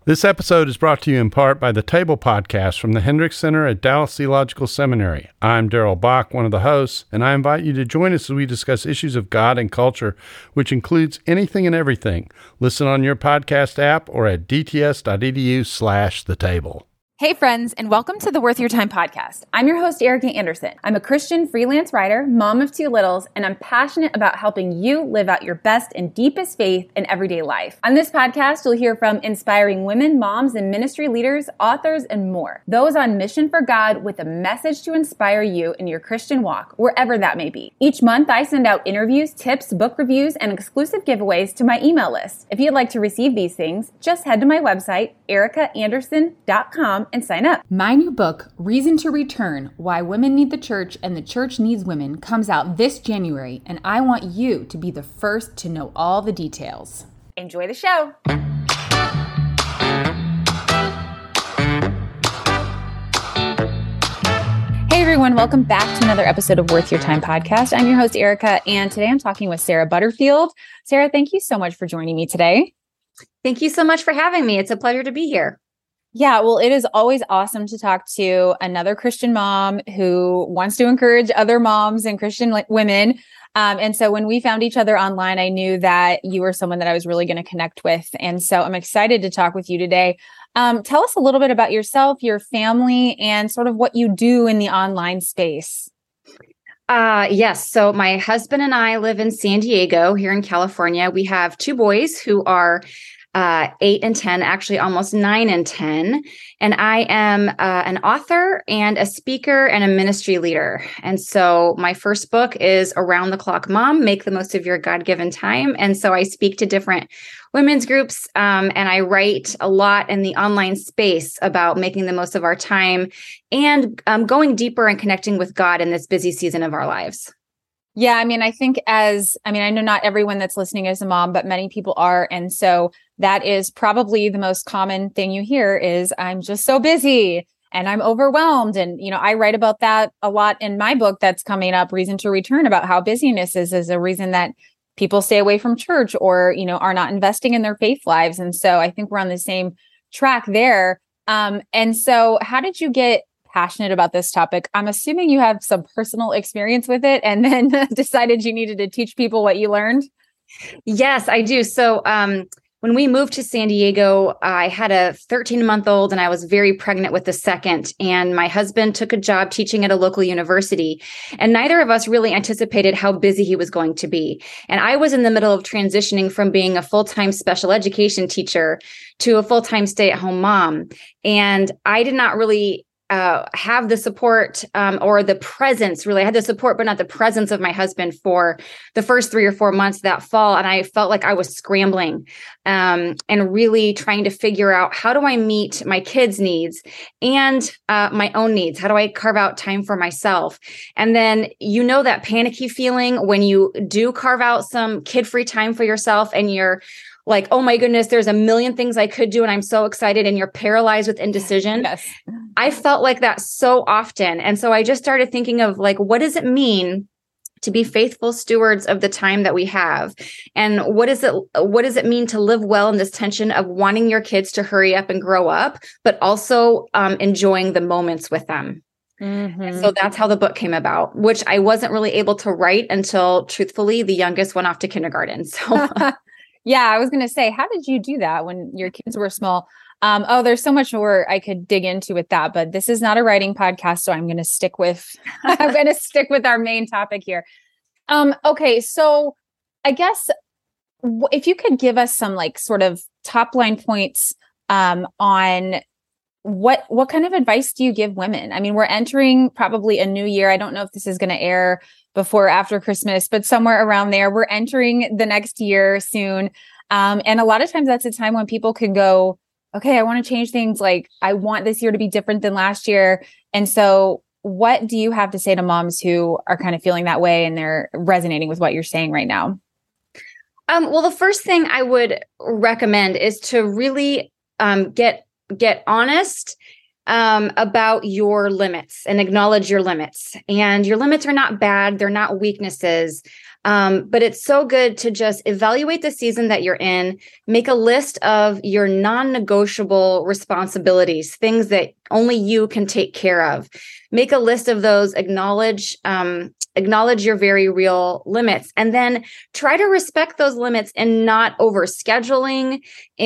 This episode is brought to you in part by the Table Podcast from the Hendricks Center at Dallas Theological Seminary. I'm Daryl Bach, one of the hosts, and I invite you to join us as we discuss issues of God and culture, which includes anything and everything. Listen on your podcast app or at dts.edu/thetable. Hey friends, and welcome to the Worth Your Time podcast. I'm your host, Erica Anderson. I'm a Christian freelance writer, mom of two littles, and I'm passionate about helping you live out your best and deepest faith in everyday life. On this podcast, you'll hear from inspiring women, moms, and ministry leaders, authors, and more. Those on mission for God with a message to inspire you in your Christian walk, wherever that may be. Each month, I send out interviews, tips, book reviews, and exclusive giveaways to my email list. If you'd like to receive these things, just head to my website, ericaanderson.com, and sign up. My new book, Reason to Return: Why Women Need the Church and the Church Needs Women, comes out this January, and I want you to be the first to know all the details. Enjoy the show. Hey everyone, welcome back to another episode of Worth Your Time podcast. I'm your host, Erica, and today I'm talking with Sarah Butterfield. Sarah, thank you so much for joining me today. Thank you so much for having me. It's a pleasure to be here. Yeah, well, it is always awesome to talk to another Christian mom who wants to encourage other moms and Christian women. And so when we found each other online, I knew that you were someone that I was really going to connect with. And so I'm excited to talk with you today. Tell us a little bit about yourself, your family, and sort of what you do in the online space. Yes. So my husband and I live in San Diego here in California. We have two boys who are 8 and 10, actually almost 9 and 10. And I am an author and a speaker and a ministry leader. And so my first book is Around the Clock Mom, Make the Most of Your God-Given Time. And so I speak to different women's groups, and I write a lot in the online space about making the most of our time and going deeper and connecting with God in this busy season of our lives. Yeah, I know not everyone that's listening is a mom, but many people are. And so that is probably the most common thing you hear is, I'm just so busy and I'm overwhelmed. And, I write about that a lot in my book that's coming up, Reason to Return, about how busyness is a reason that people stay away from church or, are not investing in their faith lives. And so I think we're on the same track there. And so how did you get passionate about this topic? I'm assuming you have some personal experience with it and then decided you needed to teach people what you learned. Yes, I do. So when we moved to San Diego, I had a 13-month-old and I was very pregnant with the second. And my husband took a job teaching at a local university. And neither of us really anticipated how busy he was going to be. And I was in the middle of transitioning from being a full-time special education teacher to a full-time stay-at-home mom. And I did not really have the support or the presence. Really, I had the support, but not the presence of my husband for the first 3 or 4 months that fall. And I felt like I was scrambling and really trying to figure out, how do I meet my kids' needs and my own needs? How do I carve out time for myself? And then, that panicky feeling when you do carve out some kid-free time for yourself and you're like, oh my goodness, there's a million things I could do and I'm so excited, and you're paralyzed with indecision. Yes. I felt like that so often. And so I just started thinking of what does it mean to be faithful stewards of the time that we have? And what does it mean to live well in this tension of wanting your kids to hurry up and grow up, but also enjoying the moments with them? Mm-hmm. And so that's how the book came about, which I wasn't really able to write until, truthfully, the youngest went off to kindergarten. So yeah, I was going to say, how did you do that when your kids were small? There's so much more I could dig into with that, but this is not a writing podcast, so I'm going to stick with our main topic here. Okay, so I guess if you could give us some sort of top line points on what kind of advice do you give women? I mean, we're entering probably a new year. I don't know if this is going to air before or after Christmas, but somewhere around there, we're entering the next year soon. And a lot of times that's a time when people can go, okay, I want to change things. I want this year to be different than last year. And so what do you have to say to moms who are kind of feeling that way and they're resonating with what you're saying right now? Well, the first thing I would recommend is to really get honest about your limits and acknowledge your limits. And your limits are not bad. They're not weaknesses. But it's so good to just evaluate the season that you're in, make a list of your non-negotiable responsibilities, things that only you can take care of. Make a list of those, acknowledge your very real limits, and then try to respect those limits and not overscheduling,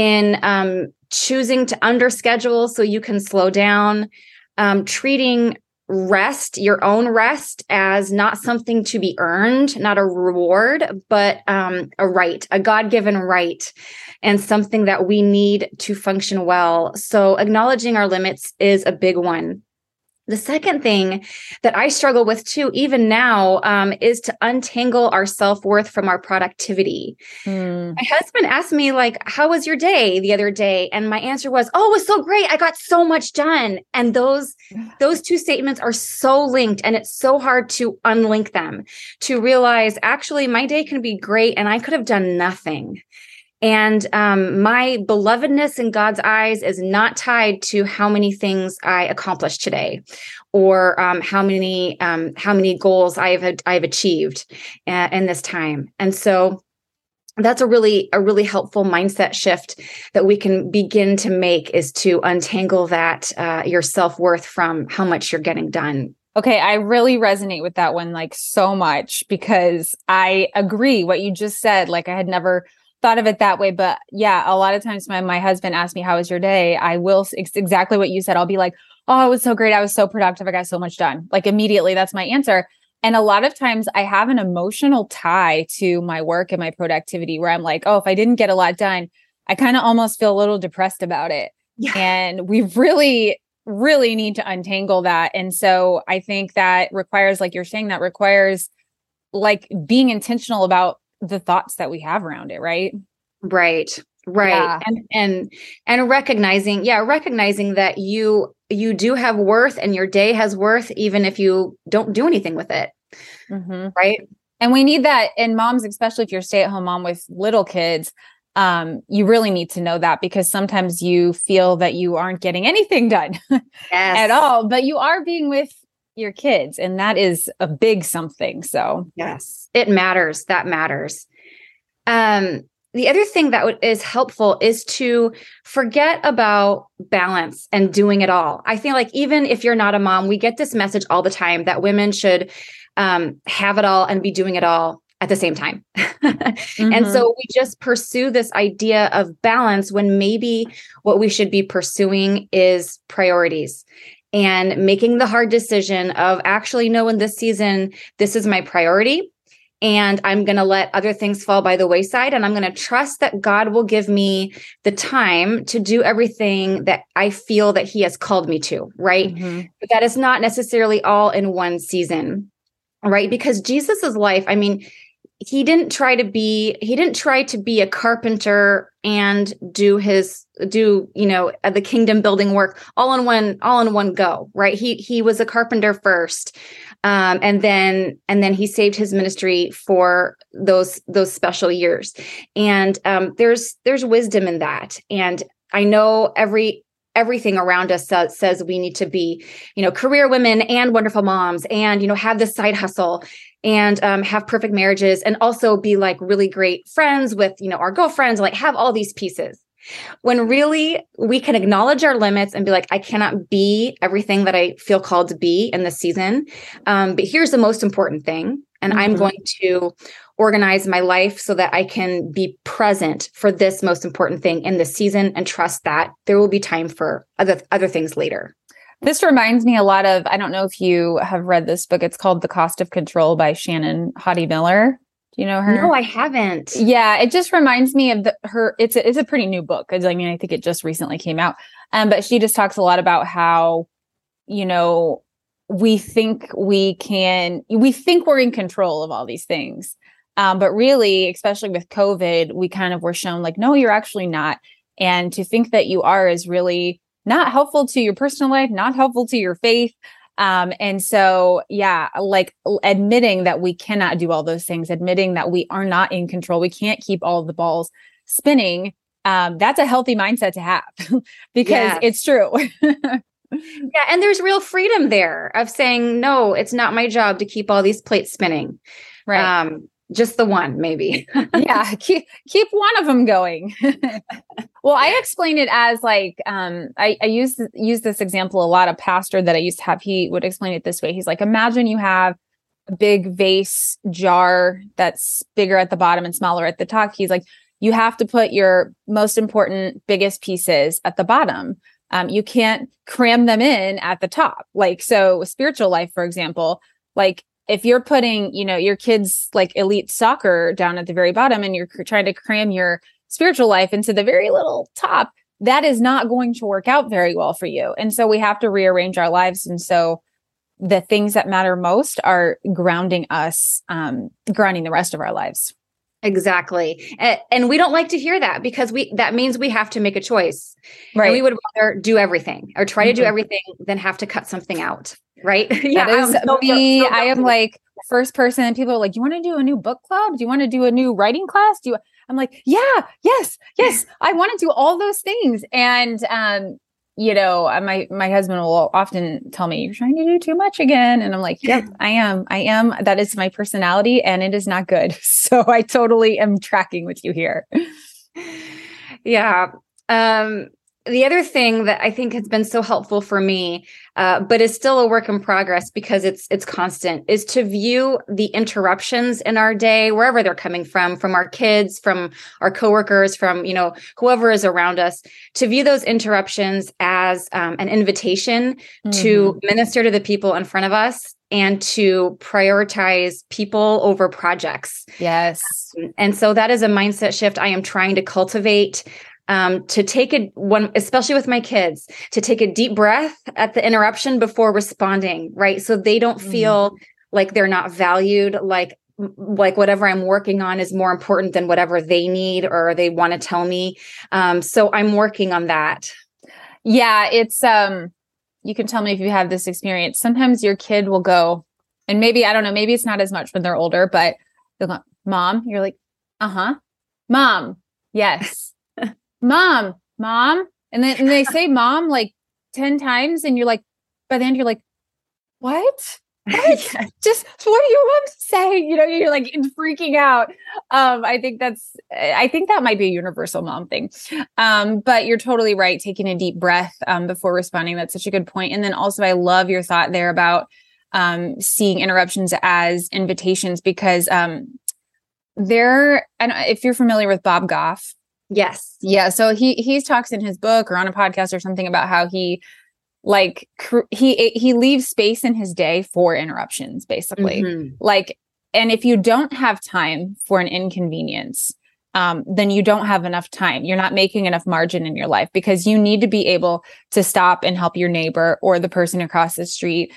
in choosing to underschedule so you can slow down, treating rest, your own rest, as not something to be earned, not a reward, but a right, a God-given right, and something that we need to function well. So acknowledging our limits is a big one. The second thing that I struggle with too, even now, is to untangle our self-worth from our productivity. My husband asked me, like, how was your day the other day? And my answer was, oh, it was so great. I got so much done. And those two statements are so linked, and it's so hard to unlink them, to realize actually my day can be great and I could have done nothing. And my belovedness in God's eyes is not tied to how many things I accomplished today, or how many goals I've achieved in this time. And so that's a really helpful mindset shift that we can begin to make, is to untangle that your self-worth from how much you're getting done. Okay, I really resonate with that one, like, so much, because I agree what you just said. Like, I had never thought of it that way. But yeah, a lot of times when my husband asks me, how was your day? I will, exactly what you said. I'll be like, oh, it was so great. I was so productive. I got so much done. Like, immediately, that's my answer. And a lot of times I have an emotional tie to my work and my productivity, where I'm like, oh, if I didn't get a lot done, I kind of almost feel a little depressed about it. Yeah. And we really need to untangle that. And so I think that requires, like you're saying, that requires like being intentional about the thoughts that we have around it, right? Right. Yeah. And recognizing that you do have worth, and your day has worth, even if you don't do anything with it. Mm-hmm. Right. And we need that. And moms, especially if you're a stay-at-home mom with little kids, you really need to know that, because sometimes you feel that you aren't getting anything done at all, but you are being with your kids, and that is a big something. So yes, it matters. That matters. The other thing that is helpful is to forget about balance and doing it all. I feel like even if you're not a mom, we get this message all the time that women should have it all and be doing it all at the same time. Mm-hmm. And so we just pursue this idea of balance, when maybe what we should be pursuing is priorities, and making the hard decision of, actually, no, in this season, this is my priority, and I'm going to let other things fall by the wayside. And I'm going to trust that God will give me the time to do everything that I feel that He has called me to, right? Mm-hmm. But that is not necessarily all in one season, right? Because Jesus's life, I mean, he didn't try to be a carpenter and do the kingdom building work all in one go, right? He was a carpenter first. And then he saved his ministry for those special years. And there's wisdom in that. And I know everything around us says we need to be, career women and wonderful moms, and, have this side hustle, and have perfect marriages, and also be like really great friends with, our girlfriends, like have all these pieces. When really we can acknowledge our limits and be like, I cannot be everything that I feel called to be in this season. But here's the most important thing. And I'm going to organize my life so that I can be present for this most important thing in this season, and trust that there will be time for other things later. This reminds me a lot of, I don't know if you have read this book. It's called The Cost of Control by Shannon Hodde Miller. Do you know her? No, I haven't. Yeah, it just reminds me of her. It's a pretty new book. I think it just recently came out. But she just talks a lot about how, we think we're in control of all these things. But really, especially with COVID, we kind of were shown like, no, you're actually not. And to think that you are is really not helpful to your personal life, not helpful to your faith. And so, yeah, like admitting that we cannot do all those things, admitting that we are not in control, we can't keep all of the balls spinning. That's a healthy mindset to have because it's true. Yeah. And there's real freedom there of saying, no, it's not my job to keep all these plates spinning. Right. Just the one, maybe. Yeah, keep one of them going. Well, I explain it as like I use this example a lot. A pastor that I used to have, he would explain it this way. He's like, imagine you have a big vase jar that's bigger at the bottom and smaller at the top. He's like, you have to put your most important, biggest pieces at the bottom. You can't cram them in at the top. Like, so spiritual life, for example, like if you're putting, your kids like elite soccer down at the very bottom and you're trying to cram your spiritual life into the very little top, that is not going to work out very well for you. And so we have to rearrange our lives. And so the things that matter most are grounding us, grounding the rest of our lives. Exactly. And we don't like to hear that because that means we have to make a choice. Right. And we would rather do everything or try to do everything than have to cut something out. Right. Yeah. That is me. I am like first person. People are like, do you want to do a new book club? Do you want to do a new writing class? I'm like, yeah, yes. I want to do all those things. And, my husband will often tell me, you're trying to do too much again. And I'm like, yep, I am. That is my personality and it is not good. So I totally am tracking with you here. Yeah. The other thing that I think has been so helpful for me, but is still a work in progress because it's constant, is to view the interruptions in our day, wherever they're coming from our kids, from our coworkers, from, whoever is around us, to view those interruptions as an invitation to minister to the people in front of us and to prioritize people over projects. Yes. And so that is a mindset shift I am trying to cultivate. To take especially with my kids, to take a deep breath at the interruption before responding, right? So they don't feel like they're not valued, like whatever I'm working on is more important than whatever they need or they want to tell me. So I'm working on that. Yeah, it's, you can tell me if you have this experience. Sometimes your kid will go, and maybe, I don't know, maybe it's not as much when they're older, but they'll go, Mom, you're like, Mom, yes. Mom, and then they say mom like 10 times and you're like, by the end you're like, what? Just what do you want to say? You're like freaking out. I think that might be a universal mom thing. But you're totally right. Taking a deep breath before responding. That's such a good point. And then also I love your thought there about seeing interruptions as invitations because if you're familiar with Bob Goff. Yes. Yeah. So he talks in his book or on a podcast or something about how he leaves space in his day for interruptions, basically. And if you don't have time for an inconvenience, then you don't have enough time. You're not making enough margin in your life because you need to be able to stop and help your neighbor or the person across the street.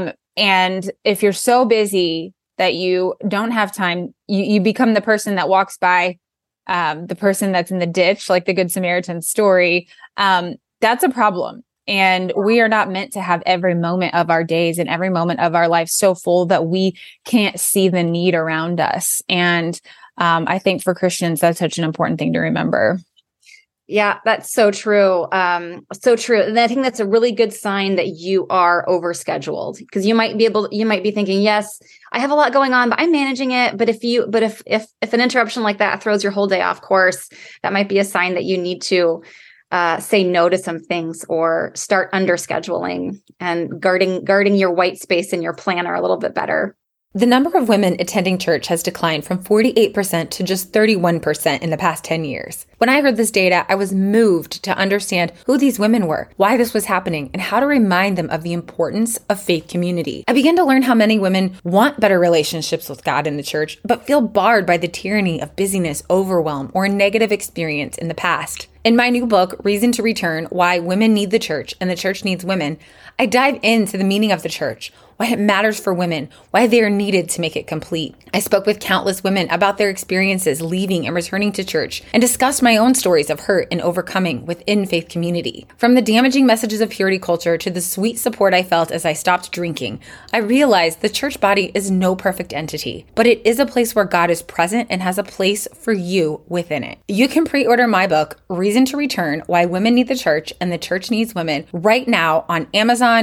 And if you're so busy that you don't have time, you become the person that walks by the person that's in the ditch, like the Good Samaritan story. That's a problem. And we are not meant to have every moment of our days and every moment of our life so full that we can't see the need around us. And I think for Christians, that's such an important thing to remember. Yeah, that's so true. So true. And I think that's a really good sign that you are overscheduled because you might be thinking, yes, I have a lot going on, but I'm managing it. But if an interruption like that throws your whole day off course, that might be a sign that you need to say no to some things or start under scheduling and guarding your white space in your planner a little bit better. The number of women attending church has declined from 48% to just 31% in the past 10 years. When I heard this data, I was moved to understand who these women were, why this was happening, and how to remind them of the importance of faith community. I began to learn how many women want better relationships with God in the church, but feel barred by the tyranny of busyness, overwhelm, or a negative experience in the past. In my new book, Reason to Return, Why Women Need the Church and the Church Needs Women, I dive into the meaning of the church, why it matters for women, why they are needed to make it complete. I spoke with countless women about their experiences leaving and returning to church and discussed my own stories of hurt and overcoming within faith community. From the damaging messages of purity culture to the sweet support I felt as I stopped drinking, I realized the church body is no perfect entity, but it is a place where God is present and has a place for you within it. You can pre-order my book, Reason to Return, Why Women Need the Church and the Church Needs Women, right now on Amazon,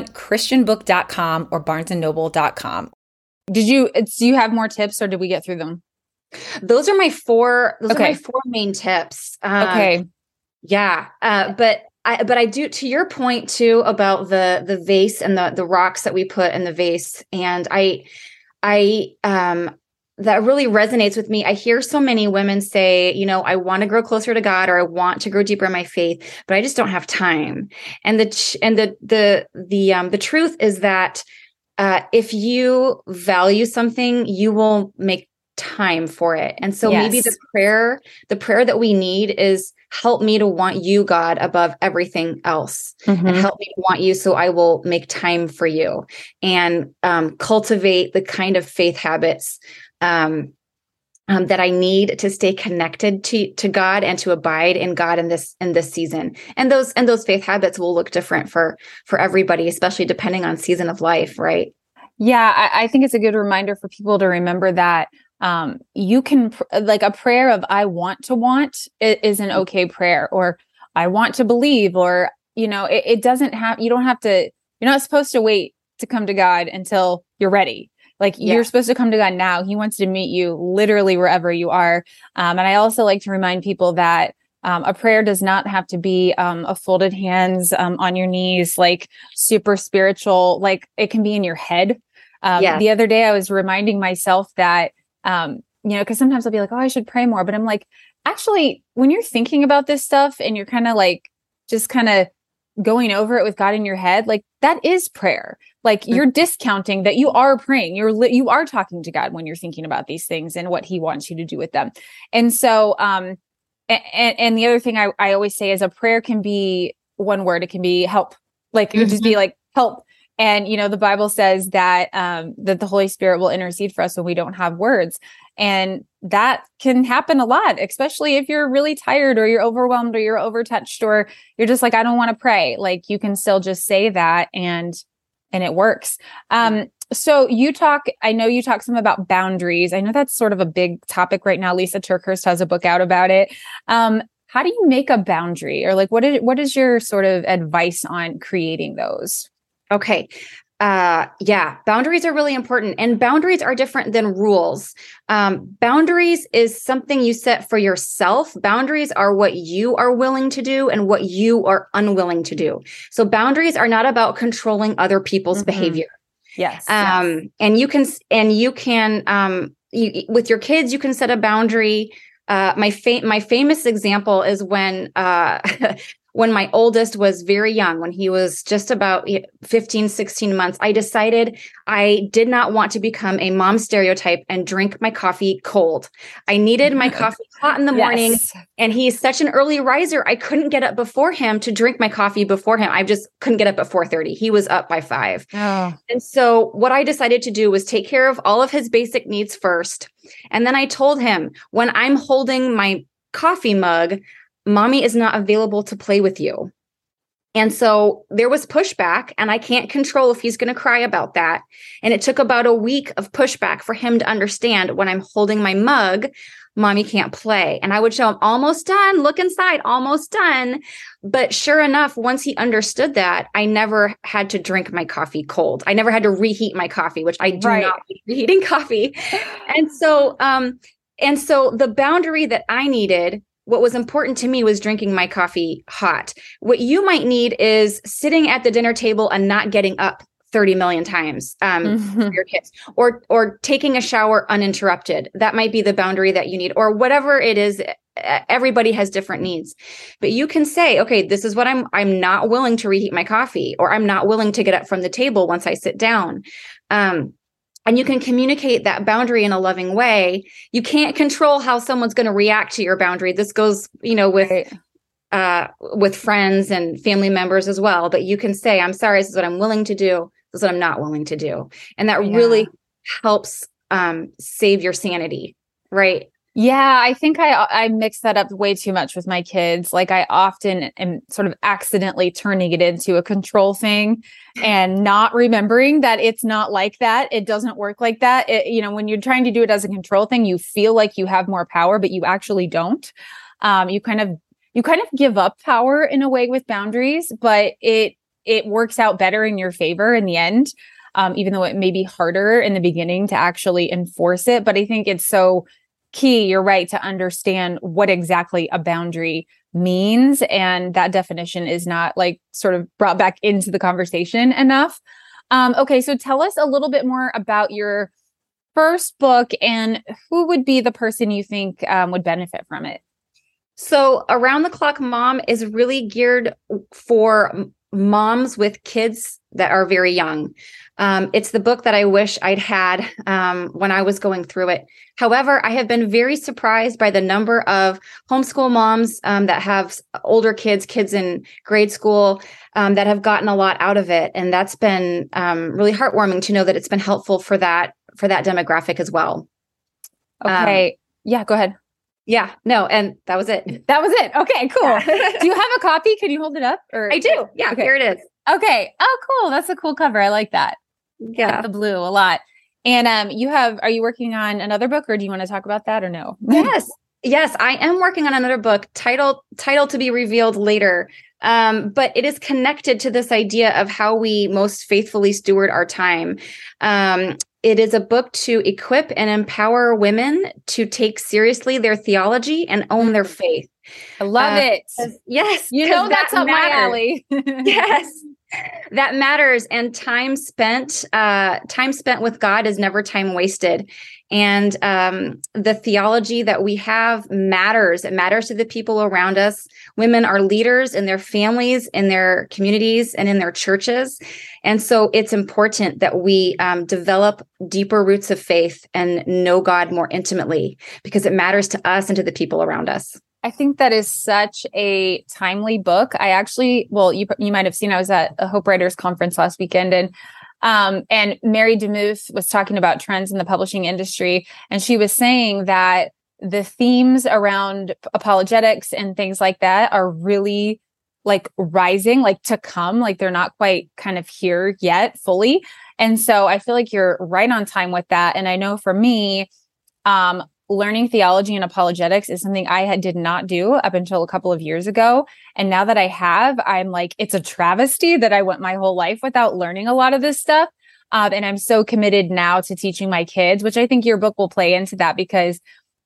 christianbook.com, or barnesandnoble.com. Do you have more tips or did we get through them? Those are my four main tips. Okay. Yeah. But I do, to your point too, about the vase and the rocks that we put in the vase. And that really resonates with me. I hear so many women say, I want to grow closer to God, or I want to grow deeper in my faith, but I just don't have time. And the truth is that if you value something, you will make time for it. And so maybe the prayer that we need is, help me to want you, God, above everything else, and help me to want you so I will make time for you, and cultivate the kind of faith habits that I need to stay connected to God and to abide in God in this season. And those faith habits will look different for everybody, especially depending on season of life, right? Yeah, I think it's a good reminder for people to remember that you can, like, a prayer of "I want to want" is an okay prayer, or "I want to believe," or it doesn't have. You don't have to. You're not supposed to wait to come to God until you're ready. Like, you're supposed to come to God now. He wants to meet you literally wherever you are. And I also like to remind people that a prayer does not have to be a folded hands on your knees, like super spiritual. Like, it can be in your head. The other day I was reminding myself that, because sometimes I'll be like, oh, I should pray more. But I'm like, actually, when you're thinking about this stuff and you're kind of like, just kind of going over it with God in your head, like, that is prayer. Like, you're discounting that you are praying. You are talking to God when you're thinking about these things and what he wants you to do with them. And so, and the other thing I always say is, a prayer can be one word. It can be help. Like, it could just be like, help. And, the Bible says that, that the Holy Spirit will intercede for us when we don't have words. And that can happen a lot, especially if you're really tired, or you're overwhelmed, or you're overtouched, or you're just like, I don't want to pray. Like, you can still just say that and it works. So I know you talk some about boundaries. I know that's sort of a big topic right now. Lisa TerKeurst has a book out about it. How do you make a boundary, or like, what is your sort of advice on creating those? Okay. Boundaries are really important, and boundaries are different than rules. Boundaries is something you set for yourself. Boundaries are what you are willing to do and what you are unwilling to do. So boundaries are not about controlling other people's behavior. Yes. And you can, with your kids, you can set a boundary. My famous example is when, when my oldest was very young, when he was just about 15, 16 months, I decided I did not want to become a mom stereotype and drink my coffee cold. I needed my coffee hot in the morning. And he's such an early riser. I couldn't get up before him to drink my coffee before him. I just couldn't get up at 4:30. He was up by 5. Oh. And so what I decided to do was take care of all of his basic needs first. And then I told him, when I'm holding my coffee mug, Mommy is not available to play with you. And so there was pushback, and I can't control if he's going to cry about that. And it took about a week of pushback for him to understand, when I'm holding my mug, Mommy can't play. And I would show him, almost done, look inside, almost done. But sure enough, once he understood that, I never had to drink my coffee cold. I never had to reheat my coffee, which I do not like reheating coffee. And so the boundary that I needed, what was important to me, was drinking my coffee hot. What you might need is sitting at the dinner table and not getting up 30 million times for your kids, or taking a shower uninterrupted. That might be the boundary that you need, or whatever it is. Everybody has different needs, but you can say, okay, this is what I'm not willing to reheat my coffee, or I'm not willing to get up from the table once I sit down. And you can communicate that boundary in a loving way. You can't control how someone's going to react to your boundary. This goes, with friends and family members as well. But you can say, I'm sorry, this is what I'm willing to do. This is what I'm not willing to do. And that really helps save your sanity, right? Yeah, I think I mix that up way too much with my kids. Like, I often am sort of accidentally turning it into a control thing and not remembering that it's not like that. It doesn't work like that. When you're trying to do it as a control thing, you feel like you have more power, but you actually don't. You kind of give up power in a way with boundaries, but it works out better in your favor in the end. Even though it may be harder in the beginning to actually enforce it. But I think it's so key, you're right, to understand what exactly a boundary means. And that definition is not like sort of brought back into the conversation enough. Okay, so tell us a little bit more about your first book and who would be the person you think would benefit from it. So Around the Clock Mom is really geared for moms with kids that are very young. It's the book that I wish I'd had when I was going through it. However, I have been very surprised by the number of homeschool moms that have older kids in grade school that have gotten a lot out of it. And that's been really heartwarming to know that it's been helpful for that demographic as well. Okay. Yeah, go ahead. Yeah, no. And that was it. That was it. Okay, cool. Yeah. Do you have a copy? Could you hold it up? Or I do. Yeah, okay. Here it is. Okay. Oh, cool. That's a cool cover. I like that. Yeah. I like the blue a lot. And are you working on another book, or do you want to talk about that or no? Yes, I am working on another book, title to be revealed later. But it is connected to this idea of how we most faithfully steward our time. It is a book to equip and empower women to take seriously their theology and own their faith. I love it. Yes. You know, that's up my alley. Yes. That matters. And time spent with God is never time wasted. And the theology that we have matters. It matters to the people around us. Women are leaders in their families, in their communities, and in their churches. And so it's important that we develop deeper roots of faith and know God more intimately, because it matters to us and to the people around us. I think that is such a timely book. I actually, you might have seen, I was at a Hope Writers Conference last weekend, and Mary DeMuth was talking about trends in the publishing industry. And she was saying that the themes around apologetics and things like that are really like rising, like to come, like they're not quite kind of here yet fully. And so I feel like you're right on time with that. And I know for me, learning theology and apologetics is something I did not do up until a couple of years ago. And now that I have, I'm like, it's a travesty that I went my whole life without learning a lot of this stuff. And I'm so committed now to teaching my kids, which I think your book will play into that, because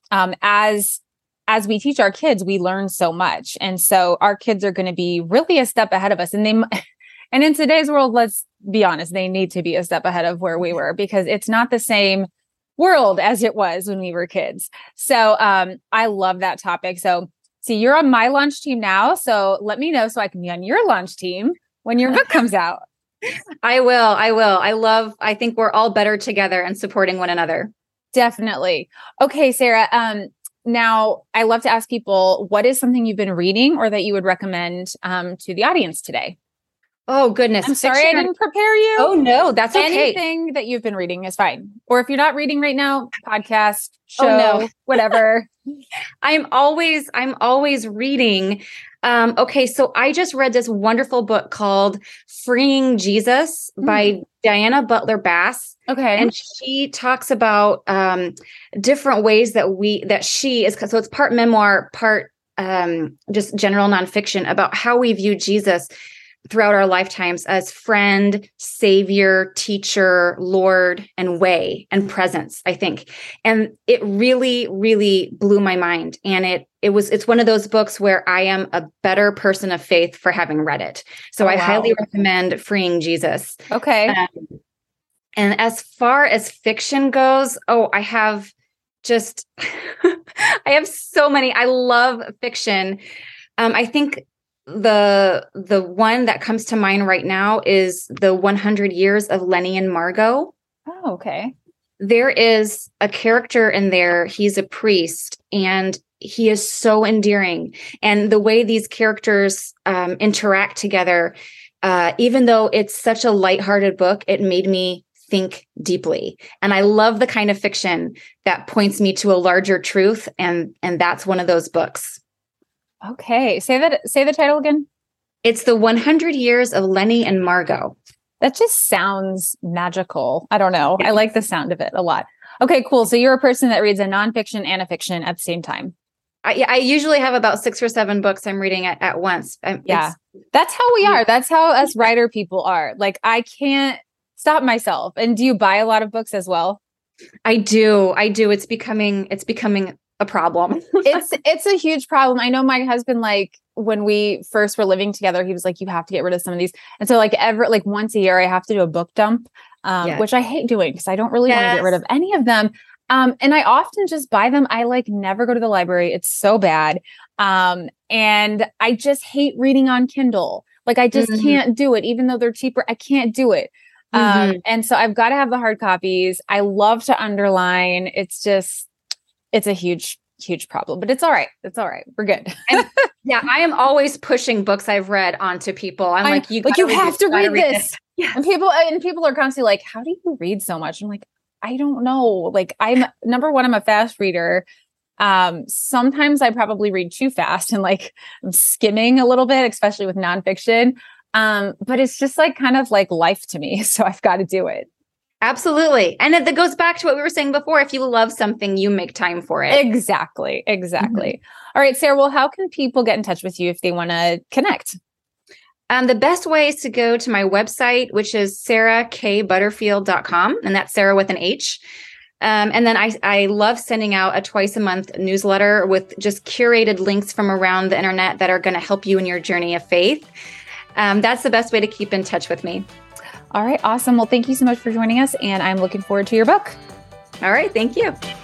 as we teach our kids, we learn so much. And so our kids are going to be really a step ahead of us. And and in today's world, let's be honest, they need to be a step ahead of where we were, because it's not the same world as it was when we were kids. So I love that topic. So see, you're on my launch team now. So let me know so I can be on your launch team when your book comes out. I will. I think we're all better together and supporting one another. Definitely. Okay, Sarah. Now I love to ask people, what is something you've been reading or that you would recommend to the audience today? Oh, goodness. I'm sorry I didn't prepare you. Oh, no, that's okay. Anything that you've been reading is fine. Or if you're not reading right now, podcast, show, whatever. I'm always reading. Okay, so I just read this wonderful book called Freeing Jesus by Diana Butler Bass. Okay. And she talks about different ways that she is, so it's part memoir, part just general nonfiction about how we view Jesus throughout our lifetimes as friend, savior, teacher, Lord, and way and presence, I think. And it really, really blew my mind. And it's one of those books where I am a better person of faith for having read it. So I highly recommend Freeing Jesus. Okay. And as far as fiction goes, I have just, I have so many. I love fiction. I think the one that comes to mind right now is the 100 Years of Lenny and Margot. Oh, okay. There is a character in there. He's a priest, and he is so endearing. And the way these characters interact together, even though it's such a lighthearted book, it made me think deeply. And I love the kind of fiction that points me to a larger truth. And that's one of those books. Okay. Say the title again. It's the 100 Years of Lenny and Margot. That just sounds magical. I don't know. I like the sound of it a lot. Okay, cool. So you're a person that reads a nonfiction and a fiction at the same time. I usually have about 6 or 7 books I'm reading at once. That's how we are. That's how us writer people are. Like, I can't stop myself. And do you buy a lot of books as well? I do. It's becoming a problem. It's a huge problem. I know my husband, like when we first were living together, he was like, you have to get rid of some of these. And so like once a year, I have to do a book dump, which I hate doing because I don't really want to get rid of any of them. And I often just buy them. I like never go to the library. It's so bad. And I just hate reading on Kindle. Like I just can't do it, even though they're cheaper. I can't do it. And so I've got to have the hard copies. I love to underline. It's a huge problem, but it's all right. It's all right. We're good. And, I am always pushing books I've read onto people. I'm like, you have to read this. Yes. And people are constantly like, how do you read so much? I'm like, I don't know. Like I'm a fast reader. Sometimes I probably read too fast and like I'm skimming a little bit, especially with nonfiction. But it's just like kind of like life to me. So I've got to do it. Absolutely. And that goes back to what we were saying before. If you love something, you make time for it. Exactly. All right, Sarah, well, how can people get in touch with you if they want to connect? The best way is to go to my website, which is sarahkbutterfield.com. And that's Sarah with an H. And then I love sending out a twice a month newsletter with just curated links from around the internet that are going to help you in your journey of faith. That's the best way to keep in touch with me. All right. Awesome. Well, thank you so much for joining us. And I'm looking forward to your book. All right. Thank you.